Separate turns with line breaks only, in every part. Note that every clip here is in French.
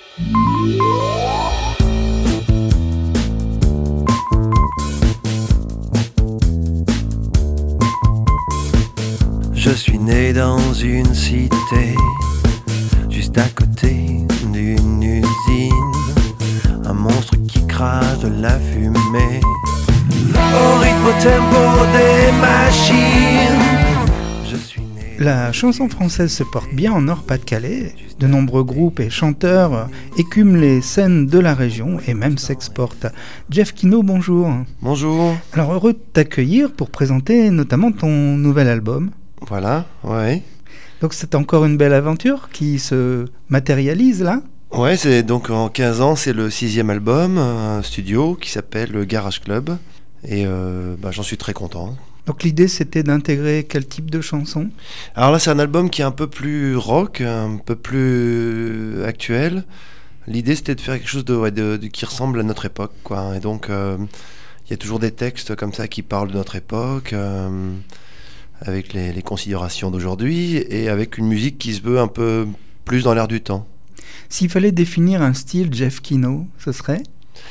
Je suis né dans une cité, juste à côté d'une usine. Un monstre qui crache de la fumée au rythme au tempo des machines. Je suis né.
La chanson française se porte bien en Nord-Pas-de-Calais. De nombreux groupes et chanteurs écument les scènes de la région et même s'exportent. Jeff Kino, bonjour.
Bonjour.
Alors, heureux de t'accueillir pour présenter notamment ton nouvel album.
Voilà, ouais.
Donc c'est encore une belle aventure qui se matérialise là.
Ouais, c'est donc en 15 ans, c'est le 6e album, un studio qui s'appelle le Garage Club. Et j'en suis très content.
Donc l'idée c'était d'intégrer quel type de chansons ?
Alors là, c'est un album qui est un peu plus rock, un peu plus actuel. L'idée c'était de faire quelque chose qui ressemble à notre époque, quoi. Et donc il y a toujours des textes comme ça qui parlent de notre époque, avec les considérations d'aujourd'hui, et avec une musique qui se veut un peu plus dans l'air du temps.
S'il fallait définir un style Jeff Kino, ce serait ?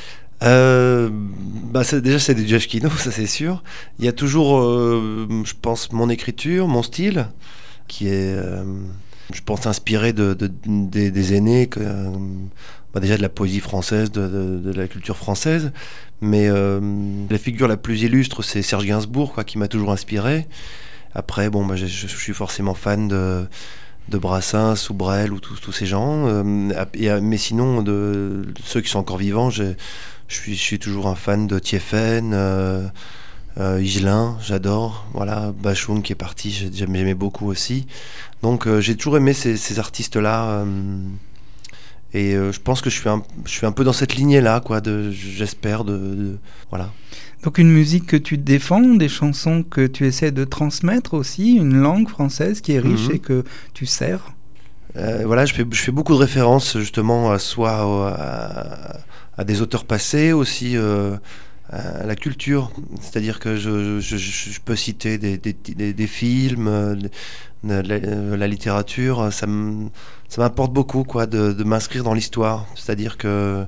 C'est du Jeff Kino, ça c'est sûr. Il y a toujours, je pense, mon écriture, mon style, qui est, je pense, inspiré des aînés, déjà de la poésie française, de la culture française. Mais la figure la plus illustre, c'est Serge Gainsbourg, quoi, qui m'a toujours inspiré. Après, je suis forcément fan de Brassens ou Brel ou tous ces gens. Mais sinon, de ceux qui sont encore vivants, je suis toujours un fan de Thiéphène, Higelin, j'adore. Voilà, Bachoum qui est parti, j'aimais beaucoup aussi. Donc j'ai toujours aimé ces artistes-là. Et je pense que je suis un peu dans cette lignée-là, quoi, j'espère, voilà.
Donc une musique que tu défends, des chansons que tu essaies de transmettre aussi, une langue française qui est riche et que tu sers.
Voilà, je fais beaucoup de références justement soit à des auteurs passés, aussi à la culture. C'est-à-dire que je peux citer des films, la littérature. Ça m'importe beaucoup, quoi, de m'inscrire dans l'histoire. C'est-à-dire que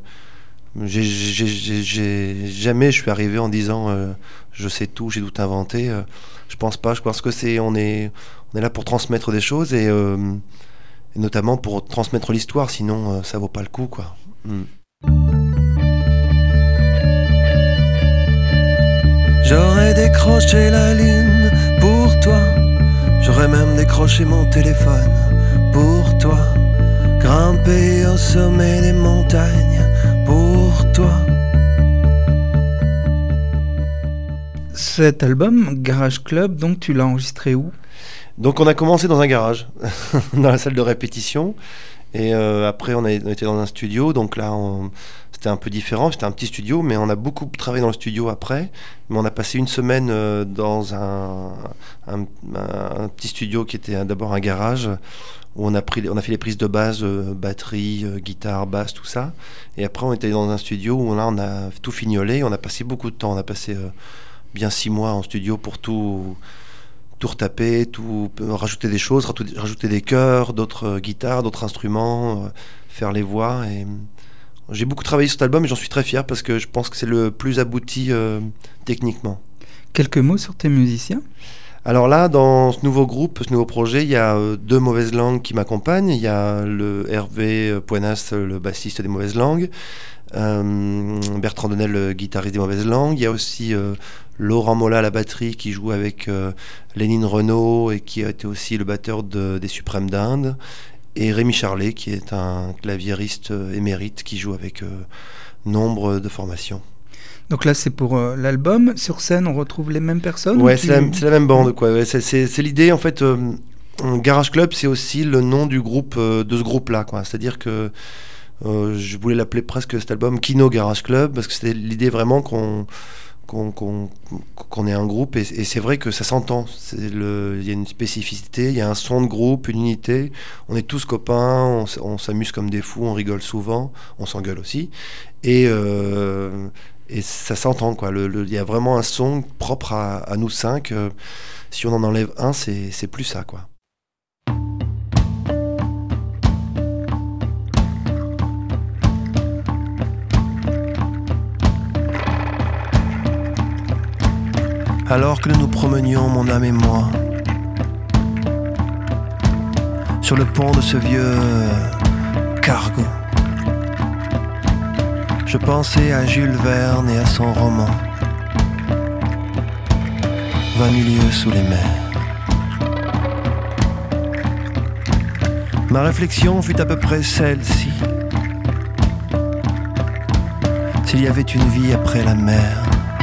jamais je suis arrivé en disant je sais tout, j'ai tout inventé. Je pense pas. Je pense que on est là pour transmettre des choses et notamment pour transmettre l'histoire. Sinon, ça vaut pas le coup, quoi. J'aurais décroché la lune pour toi. J'aurais même décroché mon téléphone pour toi. Grimpé au sommet des montagnes pour toi.
Cet album, Garage Club, donc tu l'as enregistré où ?
Donc on a commencé dans un garage, dans la salle de répétition. Et après on était dans un studio. Donc là c'était un peu différent, c'était un petit studio, mais on a beaucoup travaillé dans le studio après. Mais on a passé une semaine dans un petit studio qui était d'abord un garage, où on a fait les prises de base, batterie, guitare, basse, tout ça. Et après on était dans un studio où là on a tout fignolé. On a passé beaucoup de temps, on a passé bien 6 mois en studio pour tout retaper, rajouter des choses, rajouter des chœurs, d'autres guitares, d'autres instruments, faire les voix. Et j'ai beaucoup travaillé sur cet album et j'en suis très fier parce que je pense que c'est le plus abouti techniquement.
Quelques mots sur tes musiciens ?
Alors là, dans ce nouveau groupe, ce nouveau projet, il y a 2 mauvaises langues qui m'accompagnent. Il y a le Hervé Poinas, le bassiste des mauvaises langues, Bertrand Denel, le guitariste des mauvaises langues. Il y a aussi Laurent Mola à la batterie qui joue avec Lénine Renaud et qui a été aussi le batteur des Suprêmes d'Inde. Et Rémi Charlet qui est un claviériste émérite qui joue avec nombre de formations. Donc
là c'est pour l'album. Sur scène on retrouve les mêmes personnes ?
Ouais, c'est la même bande, quoi. Ouais, c'est l'idée en fait. Garage Club, c'est aussi le nom du groupe, de ce groupe-là, quoi. C'est-à-dire que je voulais l'appeler presque cet album Kino Garage Club parce que c'était l'idée vraiment qu'on ait un groupe et c'est vrai que ça s'entend. Il y a une spécificité, il y a un son de groupe, une unité. On est tous copains, on s'amuse comme des fous, on rigole souvent, on s'engueule aussi et ça s'entend, quoi. Il y a vraiment un son propre à nous 5. Si on en enlève un, c'est plus ça, quoi. Alors que nous nous promenions, mon âme et moi, sur le pont de ce vieux cargo, je pensais à Jules Verne et à son roman 20 milieux sous les mers. Ma réflexion fut à peu près celle-ci. S'il y avait une vie après la mer.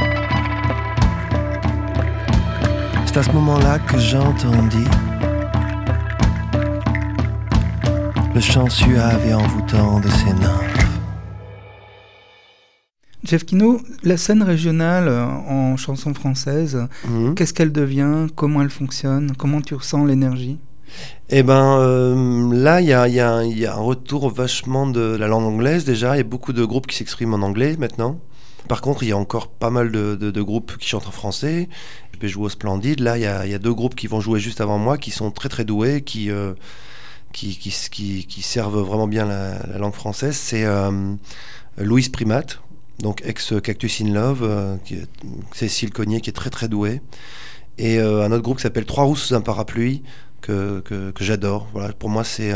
C'est à ce moment-là que j'entendis le chant suave et envoûtant de ces nymphes.
Jeff Quinault, la scène régionale en chanson française, qu'est-ce qu'elle devient? Comment elle fonctionne? Comment tu ressens l'énergie?
Eh ben, là, il y a un retour vachement de la langue anglaise déjà. Il y a beaucoup de groupes qui s'expriment en anglais maintenant. Par contre, il y a encore pas mal de groupes qui chantent en français. Je vais jouer au Splendide. Là, il y a 2 groupes qui vont jouer juste avant moi, qui sont très très doués, qui servent vraiment bien la langue française. C'est Louise Primat, donc ex-Cactus in Love, Cécile Cognier, qui est très très douée. Et un autre groupe qui s'appelle Trois Rousses sous un parapluie, que j'adore. Voilà, pour moi, c'est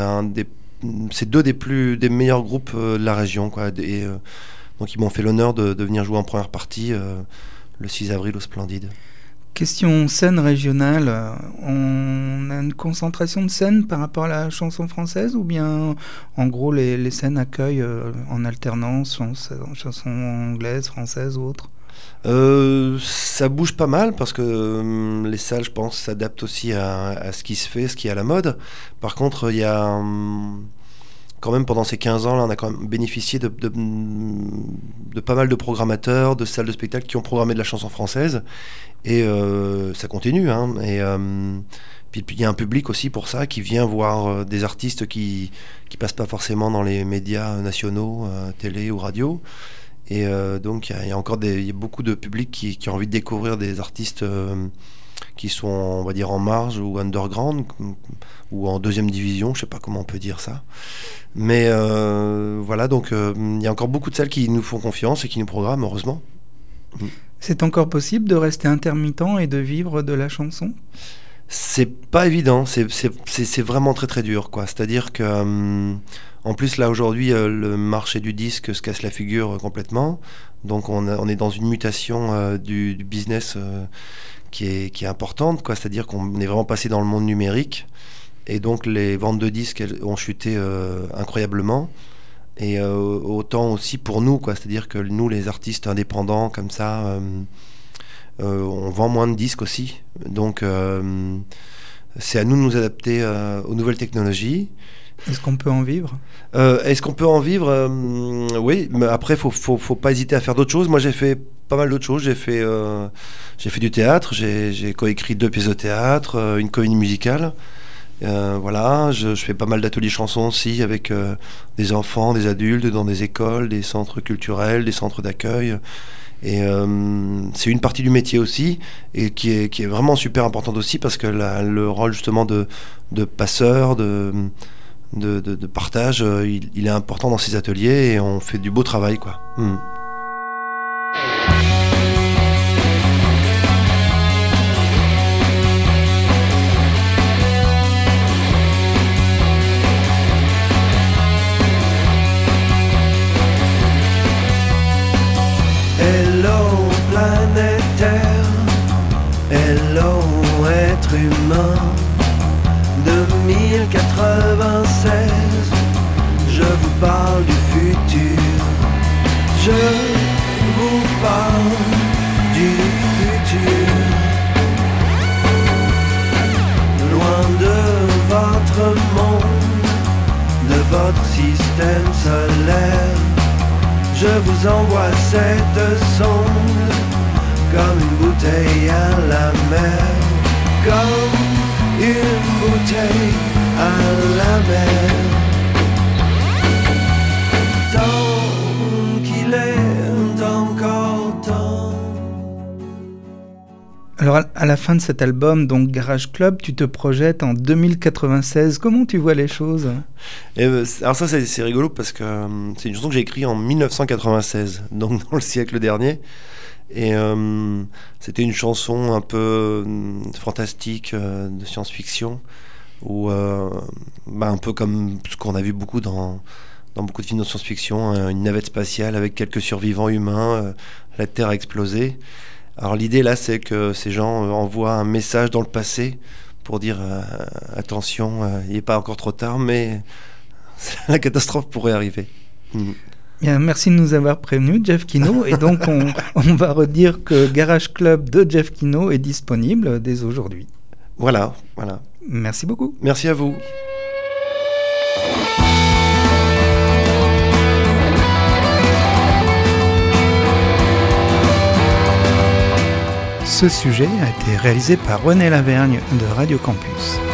2 des meilleurs groupes de la région, quoi. Donc ils m'ont fait l'honneur de venir jouer en première partie le 6 avril au Splendide.
Question scène régionale, on a une concentration de scènes par rapport à la chanson française, ou bien en gros les scènes accueillent en alternance chansons anglaises, françaises ou autres?
Ça bouge pas mal parce que les salles, je pense, s'adaptent aussi à ce qui se fait, ce qui est à la mode. Par contre, il y a quand même, pendant ces 15 ans, là, on a quand même bénéficié de pas mal de programmateurs, de salles de spectacle qui ont programmé de la chanson française. Et ça continue. Hein. Et puis il y a un public aussi pour ça qui vient voir des artistes qui passent pas forcément dans les médias nationaux, télé ou radio. Et donc il y a beaucoup de public qui a envie de découvrir des artistes qui sont, on va dire, en marge ou underground ou en deuxième division, je sais pas comment on peut dire ça. Mais voilà, donc il y a encore beaucoup de salles qui nous font confiance et qui nous programment, heureusement.
C'est encore possible de rester intermittent et de vivre de la chanson?
C'est pas évident, c'est vraiment très très dur, quoi. C'est-à-dire que en plus là aujourd'hui le marché du disque se casse la figure complètement, donc on est dans une mutation du business qui est importante, quoi. C'est-à-dire qu'on est vraiment passé dans le monde numérique et donc les ventes de disques ont chuté incroyablement. Et autant aussi pour nous, quoi. C'est-à-dire que nous, les artistes indépendants comme ça, on vend moins de disques aussi. Donc c'est à nous de nous adapter aux nouvelles technologies.
Est-ce qu'on peut en vivre?
Est-ce qu'on peut en vivre? Oui, mais après, faut pas hésiter à faire d'autres choses. Moi, j'ai fait pas mal d'autres choses. J'ai fait du théâtre, j'ai coécrit 2 pièces de théâtre, une comédie musicale. Voilà, je fais pas mal d'ateliers chansons aussi avec des enfants, des adultes, dans des écoles, des centres culturels, des centres d'accueil. Et c'est une partie du métier aussi, et qui est vraiment super importante aussi, parce que le rôle justement de passeur, de partage, il est important dans ces ateliers, et on fait du beau travail, quoi.
Hello planète Terre, hello être humain. 2096, je vous parle du futur. Je vous parle du futur. Loin de votre monde, de votre système solaire, je vous envoie cette sonde, comme une bouteille à la mer, comme une bouteille à la mer. Tant qu'il est encore temps.
Alors à la fin de cet album, donc Garage Club, tu te projettes en 2096. Comment tu vois les choses ?
Alors ça c'est rigolo parce que c'est une chanson que j'ai écrite en 1996, donc dans le siècle dernier. Et c'était une chanson un peu fantastique, de science-fiction, où un peu comme ce qu'on a vu beaucoup dans beaucoup de films de science-fiction, une navette spatiale avec quelques survivants humains, la Terre a explosé. Alors l'idée là, c'est que ces gens envoient un message dans le passé pour dire attention, il n'est pas encore trop tard, mais la catastrophe pourrait arriver.
Bien, merci de nous avoir prévenus, Jeff Kino. Et donc on va redire que Garage Club de Jeff Kino est disponible dès aujourd'hui.
Voilà.
Merci beaucoup.
Merci à vous.
Ce sujet a été réalisé par René Lavergne de Radio Campus.